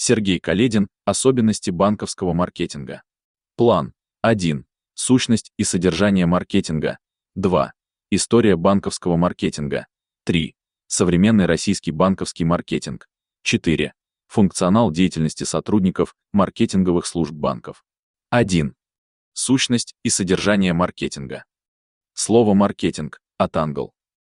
Сергей Каледин. Особенности банковского маркетинга. План. 1. Сущность и содержание маркетинга. 2. История банковского маркетинга. 3. Современный российский банковский маркетинг. 4. Функционал деятельности сотрудников маркетинговых служб банков. 1. Сущность и содержание маркетинга. Слово «маркетинг» от англ.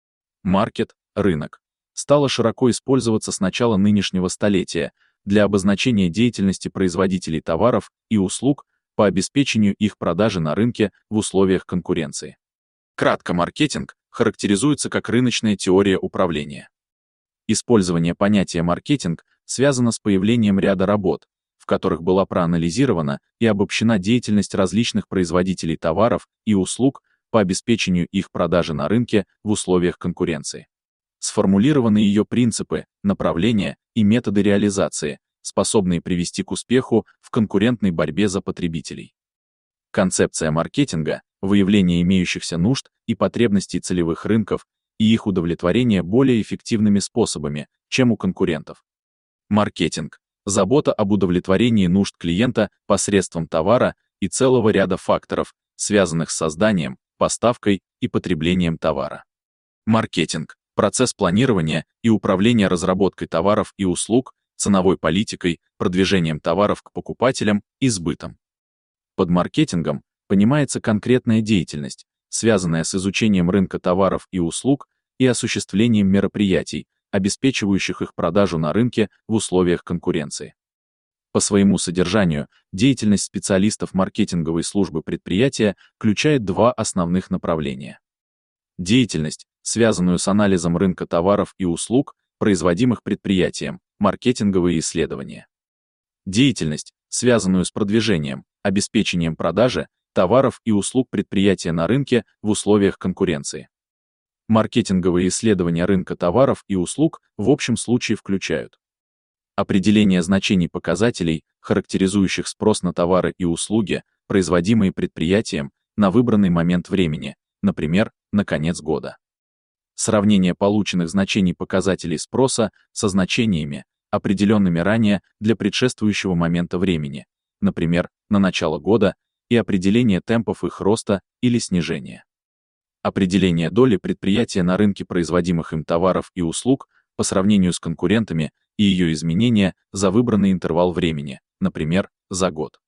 Маркет – рынок. Стало широко использоваться с начала нынешнего столетия для обозначения деятельности производителей товаров и услуг по обеспечению их продажи на рынке в условиях конкуренции. Кратко, маркетинг характеризуется как рыночная теория управления. Использование понятия маркетинг связано с появлением ряда работ, в которых была проанализирована и обобщена деятельность различных производителей товаров и услуг по обеспечению их продажи на рынке в условиях конкуренции. Сформулированы ее принципы, направления и методы реализации, способные привести к успеху в конкурентной борьбе за потребителей. Концепция маркетинга – выявление имеющихся нужд и потребностей целевых рынков и их удовлетворение более эффективными способами, чем у конкурентов. Маркетинг – забота об удовлетворении нужд клиента посредством товара и целого ряда факторов, связанных с созданием, поставкой и потреблением товара. Маркетинг – процесс планирования и управления разработкой товаров и услуг, ценовой политикой, продвижением товаров к покупателям и сбытом. Под маркетингом понимается конкретная деятельность, связанная с изучением рынка товаров и услуг и осуществлением мероприятий, обеспечивающих их продажу на рынке в условиях конкуренции. По своему содержанию, деятельность специалистов маркетинговой службы предприятия включает два основных направления. Деятельность, связанную с анализом рынка товаров и услуг, производимых предприятием, маркетинговые исследования. Деятельность, связанную с продвижением, обеспечением продажи товаров и услуг предприятия на рынке в условиях конкуренции. Маркетинговые исследования рынка товаров и услуг в общем случае включают определение значений показателей, характеризующих спрос на товары и услуги, производимые предприятием на выбранный момент времени, например, на конец года. Сравнение полученных значений показателей спроса со значениями, определенными ранее для предшествующего момента времени, например, на начало года, и определение темпов их роста или снижения. Определение доли предприятия на рынке производимых им товаров и услуг по сравнению с конкурентами и ее изменения за выбранный интервал времени, например, за год.